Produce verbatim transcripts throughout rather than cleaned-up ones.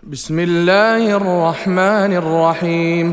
بسم الله الرحمن الرحيم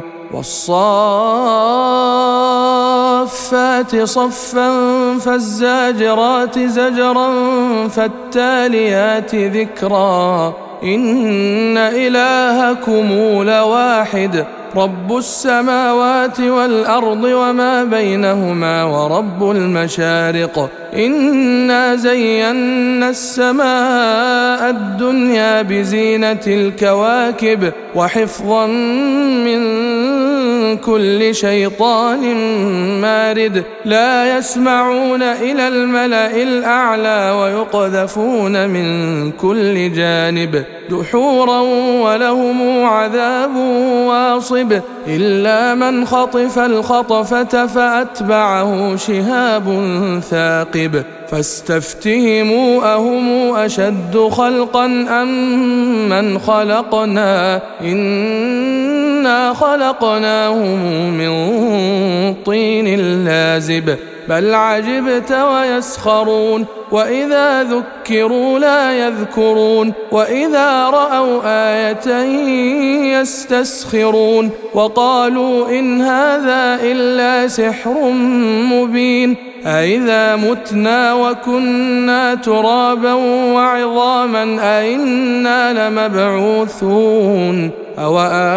والصافات صفا فالزاجرات زجرا فالتاليات ذكرا إن إلهكم لواحد رب السماوات والأرض وما بينهما ورب المشارق إنا زينا السماء الدنيا بزينة الكواكب وحفظا من كل شيطان مارد لا يسمعون إلى الملأ الأعلى ويقذفون من كل جانب دحورا ولهم عذاب واصب إلا من خطف الخطفة فأتبعه شهاب ثاقب فاستفتهموا أهم أشد خلقا أم من خلقنا إنا خلقناهم من طين لازب بل عجبت ويسخرون وإذا ذكروا لا يذكرون وإذا رأوا آية يستسخرون وقالوا إن هذا إلا سحر مبين أإذا متنا وكنا ترابا وعظاما أإنا لمبعوثون أو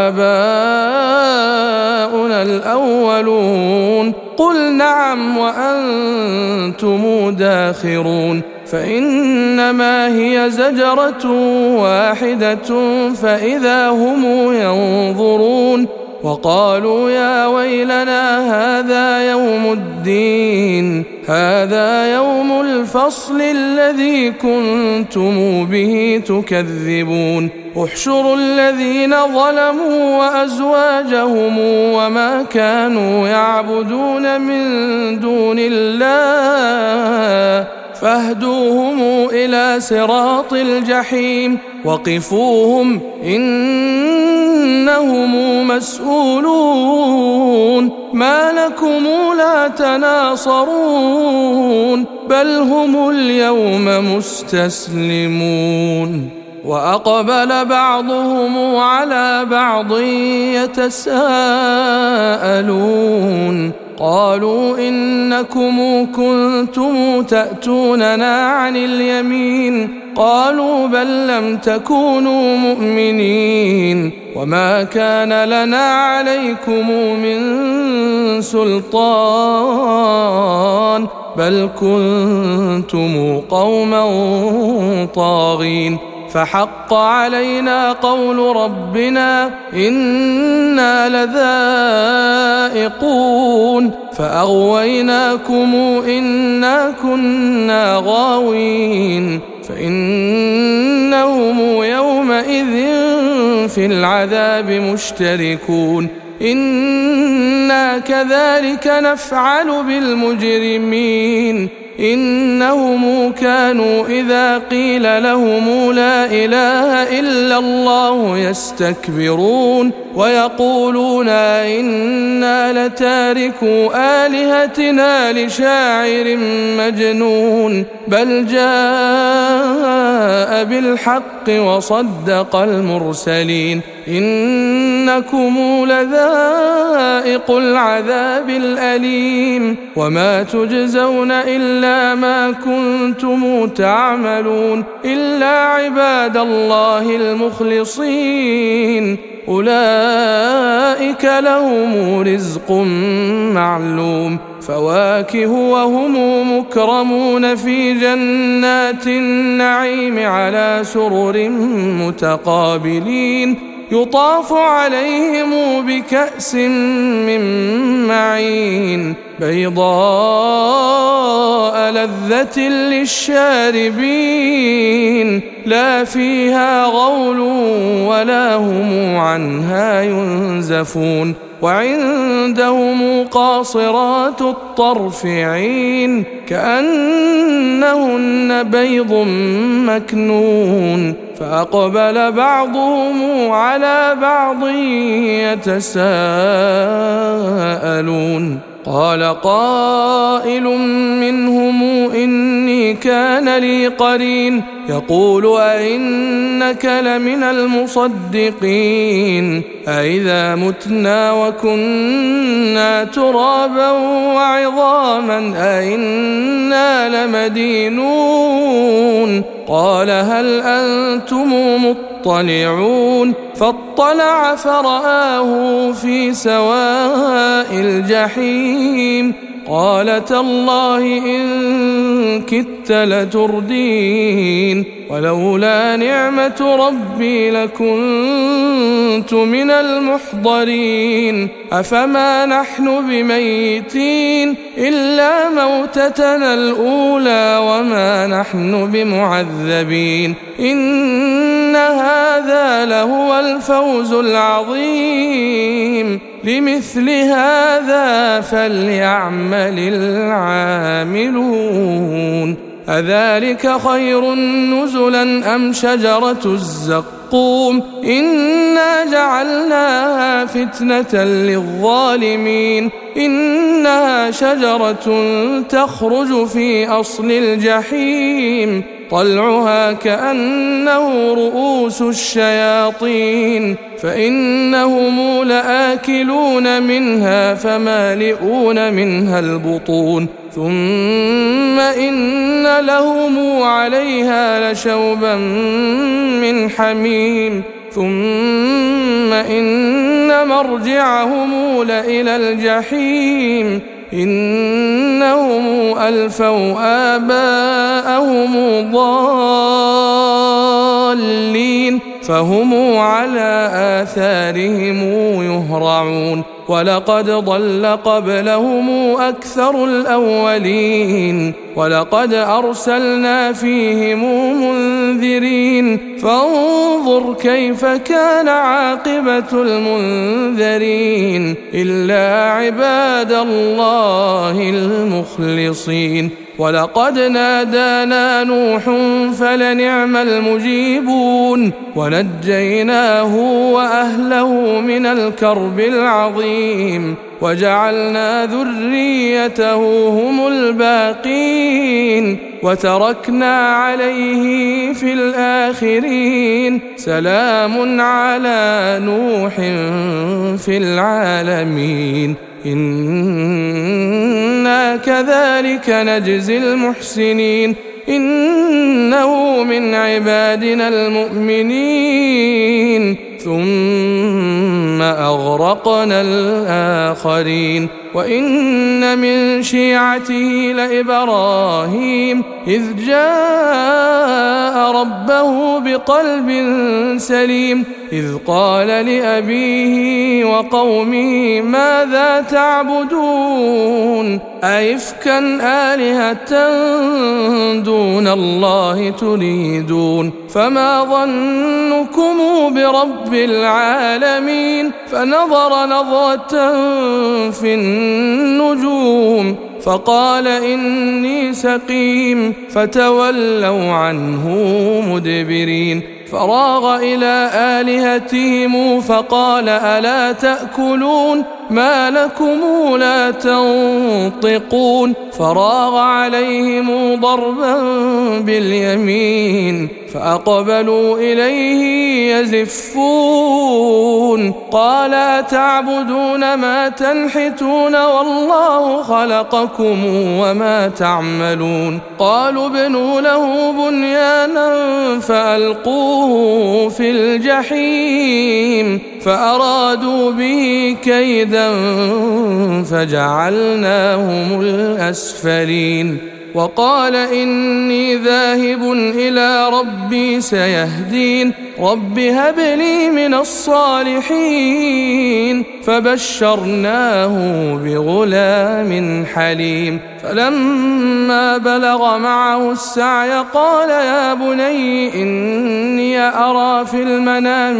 آباؤنا الأولون قل نعم وأنتم داخرون فإنما هي زجرة واحدة فإذا هم ينظرون وقالوا يا ويلنا هذا يوم الدين هذا يوم الفصل الذي كنتم به تكذبون احشروا الذين ظلموا وأزواجهم وما كانوا يعبدون من دون الله فاهدوهم إلى صراط الجحيم وقفوهم إنهم مسؤولون ما لكم لا تناصرون بل هم اليوم مستسلمون وأقبل بعضهم على بعض يتساءلون قالوا إنكم كنتم تأتوننا عن اليمين قالوا بل لم تكونوا مؤمنين وما كان لنا عليكم من سلطان بل كنتم قوما طاغين فحق علينا قول ربنا إنا لذائقون فأغويناكم إنا كنا غاوين فإنهم يومئذ في العذاب مشتركون إنا كذلك نفعل بالمجرمين إنهم كانوا إذا قيل لهم لا إله إلا الله يستكبرون ويقولون إنا لتاركو آلهتنا لشاعر مجنون بل جاء بالحق وصدق المرسلين إنكم لذائق العذاب الأليم وما تجزون إلا ما كنتم تعملون إلا عباد الله المخلصين أولئك لهم رزق معلوم فواكه وهم مكرمون في جنات النعيم على سرر متقابلين يطاف عليهم بكأس من معين بيضاء لذة للشاربين لا فيها غول ولا هم عنها ينزفون وعندهم قاصرات الطرف عين كأنهن بيض مكنون فأقبل بعضهم على بعض يتساءلون قال قائل منهم إني كان لي قرين يقول أئنك لمن المصدقين أئذا متنا وكنا ترابا وعظاما أئنا لمدينون قال هل أنتم مطلعون فاطلع فرآه في سواء الجحيم قال تالله إن كدت لتردين ولولا نعمة ربي لكنت من المحضرين أفما نحن بميتين إلا موتتنا الأولى وما نحن بمعذبين إن هذا لهو الفوز العظيم لمثل هذا فليعمل العاملون أذلك خير نزلا أم شجرة الزقوم إنا جعلناها فتنة للظالمين إنها شجرة تخرج في أصل الجحيم طلعها كأنه رؤوس الشياطين فإنهم لآكلون منها فمالئون منها البطون ثم إن لهم عليها لشوبا من حميم ثم إن مرجعهم لإلى الجحيم إنهم ألفوا آباءهم ضالين فهم على آثارهم يهرعون ولقد ضل قبلهم أكثر الأولين ولقد أرسلنا فيهم منذرين فانظر كيف كان عاقبة المنذرين إلا عباد الله المخلصين ولقد نادانا نوح فلنعم المجيبون ونجيناه وأهله من الكرب العظيم وجعلنا ذريته هم الباقين وتركنا عليه في الآخرين سلام على نوح في العالمين إنا كذلك نجزي المحسنين إنه من عبادنا المؤمنين ثم أغرقنا الآخرين وإن من شيعته لإبراهيم إذ جاء ربه بقلب سليم إذ قال لأبيه وقومه ماذا تعبدون أئفكا آلهة دون الله تريدون فما ظنكم برب العالمين فنظر نظرة في النجوم فقال إني سقيم فتولوا عنه مدبرين فراغ إلى آلهتهم فقال ألا تأكلون ما لكم لا تنطقون فراغ عليهم ضربا باليمين فأقبلوا إليه يزفون قال أتعبدون ما تنحتون والله خلقكم وما تعملون قالوا ابنوا له بنيانا فألقوه في الجحيم فأرادوا به كيدا فجعلناهم الأسفلين وقال إني ذاهب إلى ربي سيهدين رب هب لي من الصالحين فبشرناه بغلام حليم فلما بلغ معه السعي قال يا بني إني أرى في المنام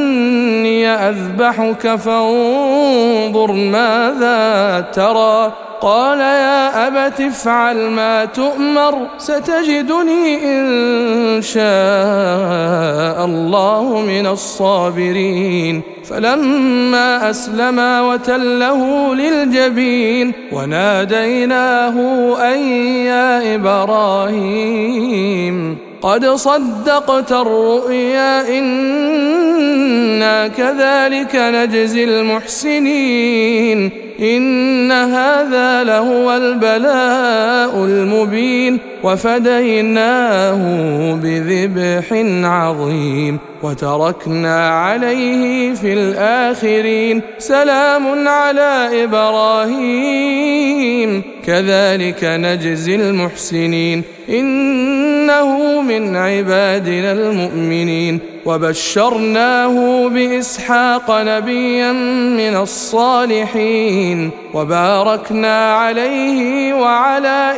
أني أذبحك فانظر ماذا ترى قال يا أبت افعل ما تؤمر ستجدني إن شاء الله من الصابرين فلما أسلما وتله للجبين وناديناه أن يا إبراهيم قد صدقت الرؤيا إنا كذلك نجزي المحسنين إن هذا لهو البلاء المبين وفديناه بذبح عظيم وتركنا عليه في الآخرين سلام على إبراهيم كذلك نجزي المحسنين إنه من عبادنا المؤمنين وبشرناه بإسحاق نبيا من الصالحين وباركنا عليه وعلى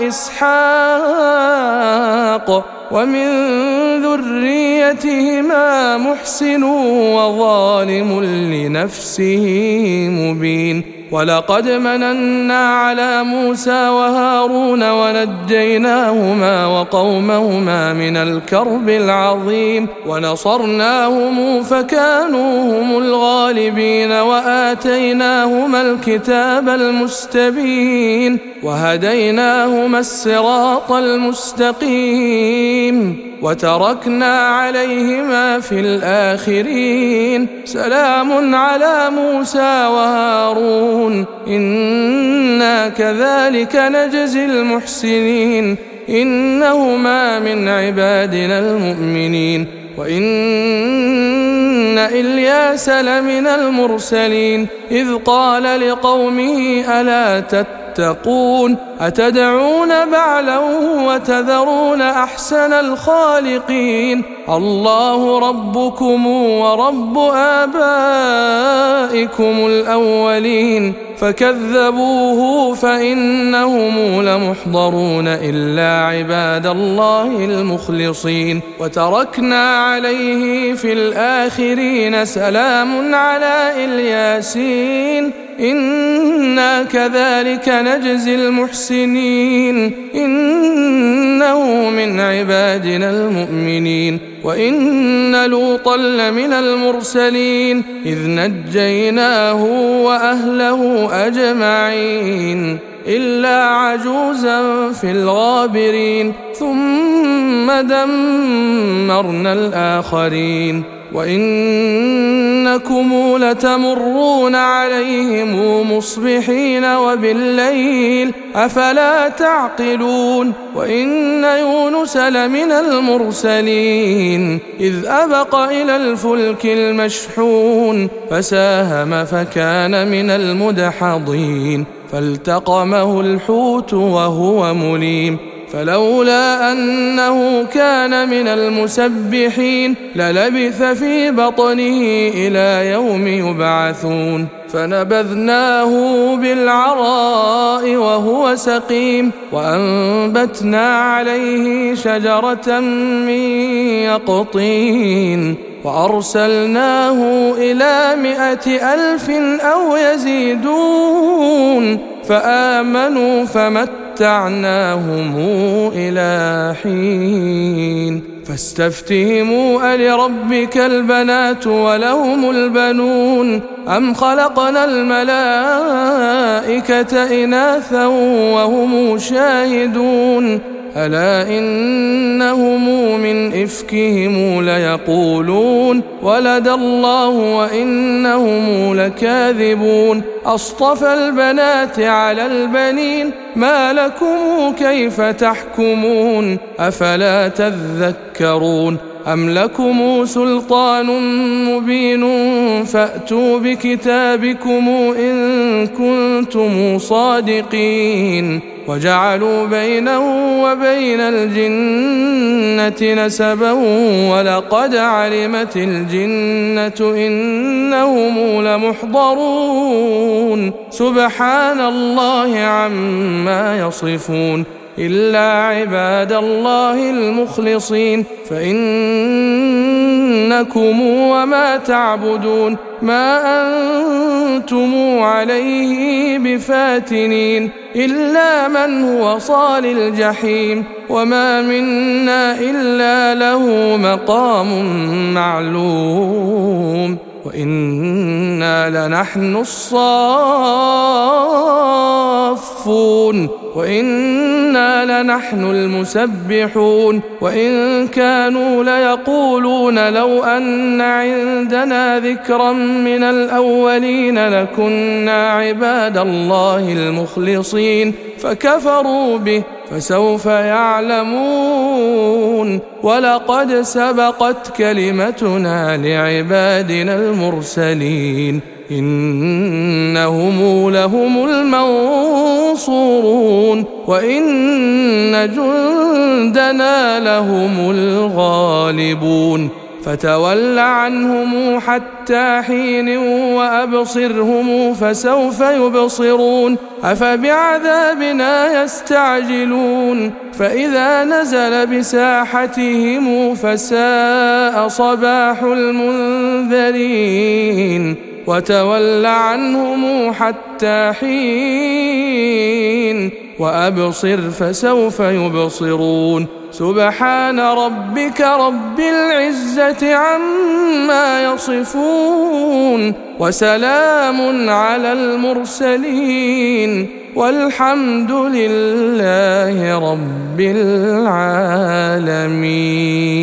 إسحاق ومن ذريتهما محسن وظالم لنفسه مبين ولقد مننا على موسى وهارون ونجيناهما وقومهما من الكرب العظيم ونصرناهم فكانوا هم الغالبين وآتيناهما الكتاب المستبين وهديناهما الصراط المستقيم وتركنا عليهما في الآخرين سلام على موسى وهارون إنا كذلك نجزي المحسنين إنهما من عبادنا المؤمنين وإن إلياس لمن المرسلين إذ قال لقومه ألا تتقون أتدعون بعلا وتذرون أحسن الخالقين الله ربكم ورب آبائكم الأولين فكذبوه فإنهم لمحضرون إلا عباد الله المخلصين وتركنا عليه في الآخرين سلام على الياسين إنا كذلك نجزي المحسنين إنه من عبادنا المؤمنين وإن لوطا لمن المرسلين إذ نجيناه وأهله أجمعين إلا عجوزا في الغابرين ثم دمرنا الآخرين وإنكم لتمرون عليهم مصبحين وبالليل أفلا تعقلون وإن يونس لمن المرسلين إذ أبق إلى الفلك المشحون فساهم فكان من المدحضين فالتقمه الحوت وهو مليم فلولا أنه كان من المسبحين للبث في بطنه إلى يوم يبعثون فنبذناه بالعراء وهو سقيم وأنبتنا عليه شجرة من يقطين وأرسلناه إلى مائة ألف أو يزيدون فآمنوا فمتعناهم إلى حين فاستفتهموا ألربك البنات ولهم البنون أم خلقنا الملائكة إناثا وهم شاهدون ألا إنهم من إفكهم ليقولون ولد الله وإنهم لكاذبون أصطفى البنات على البنين ما لكم كيف تحكمون أفلا تذكرون أم لكم سلطان مبين فأتوا بكتابكم إن كنتم صادقين وجعلوا بينه وبين الجنة نسبا ولقد علمت الجنة إنهم لمحضرون سبحان الله عما يصفون إلا عباد الله المخلصين فإن إنكم وما تعبدون ما أنتم عليه بفاتنين إلا من هو صال الجحيم وما منا إلا له مقام معلوم وإنا لنحن الصافون وإنا لنحن المسبحون وإن كانوا ليقولون لو أن عندنا ذكرا من الأولين لكنا عباد الله المخلصين فكفروا به فسوف يعلمون ولقد سبقت كلمتنا لعبادنا المرسلين إنهم لهم المنصورون وإن جندنا لهم الغالبون فتول عنهم حتى حين وأبصرهم فسوف يبصرون أفبعذابنا يستعجلون فإذا نزل بساحتهم فساء صباح المنذرين وتول عنهم حتى حين وأبصر فسوف يبصرون سبحان ربك رب العزة عما يصفون وسلام على المرسلين والحمد لله رب العالمين.